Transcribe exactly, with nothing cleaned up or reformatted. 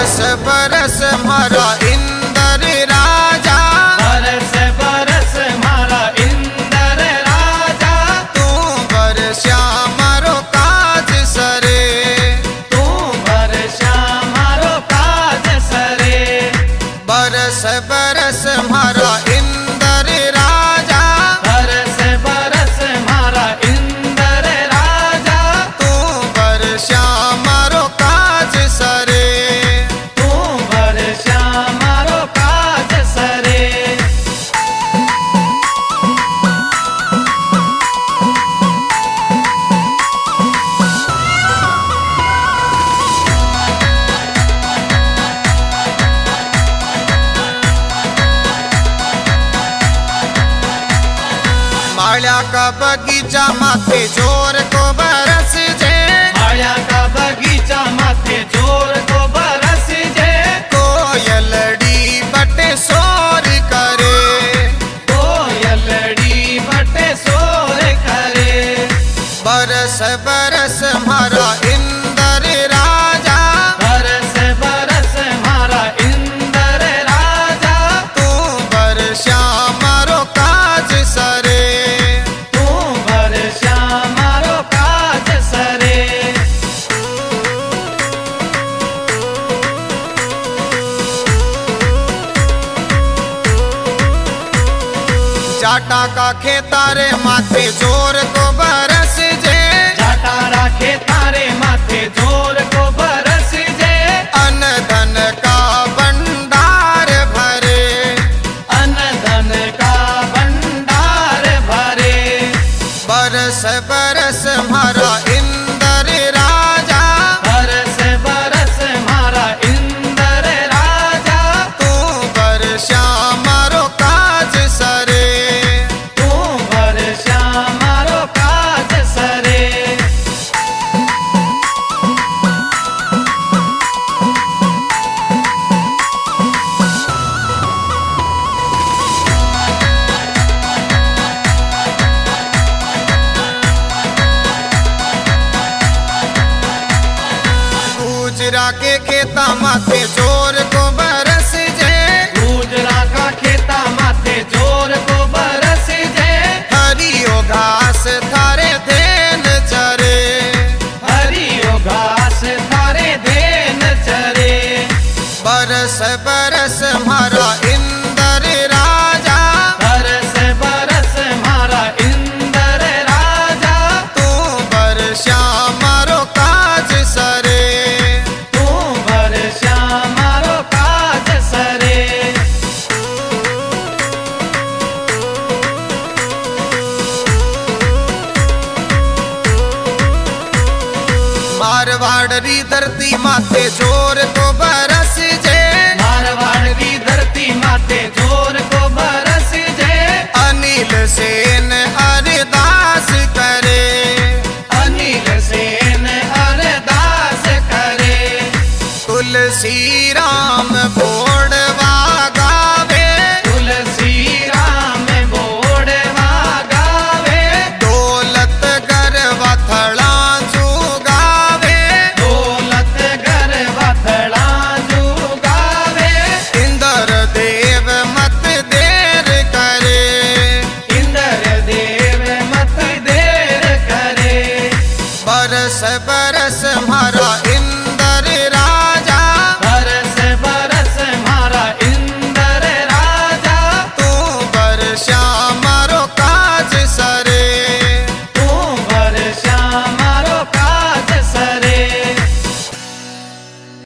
बरस बरस मारा इंद्र राजा, बरस बरस मारा इंद्र राजा, तू बरस्या मारो काज सरे, तू बरस्या मारो काज सरे। बरस बरस मारा इंद्र राजा, बरस बरस मारा इंद्र राजा, तू बरस्या मारो काज सरे, तू बरस्या मारो काज सरे। माया का बगीचा माथे जोर को बरस जे, माया का बगीचा माथे जोर को बरस जे, कोयलड़ी बटे शोर करे, कोयलड़ी बटे शोर करे। बरस बरस मारा इंद्र राजा, बरस बरस मारा इंद्र राजा, तू बरस्या मारो काज सरे, तू बरस्या मारो काज सरे। जाटा का खेतारे माथे जोर को बरस जे, जाटा राखे तारे माथे जोर को बरस जे, अन धन का भंडार भरे, अन धन का भंडार भरे। बरस बरस मारा इंद्र राजा, बरस बरस मारा इंद्र राजा, तू बरस्या मारो काज सरे, तू बरस्या मारो काज सरे। गुजरा के खेता माथे जोर को बरस जे, गुजरा का खेता माथे जोर को बरस जे, हरियो घास थारे धेन चरे, हरियो घास थारे धेन चरे। बरस बरस मारा इंद्र राजा, बरस बरस मारा इंद्र राजा, तू बरस्या मारो काज सरे, तू बरस्या मारो काज सरे। मारवाड़ी धरती माथे जोर को बरस जे, मारवाड़ की धरती माथे जोर को बरस जे, अनिल सेन अरदास करे, अनिल सेन अरदास करे। तुलसी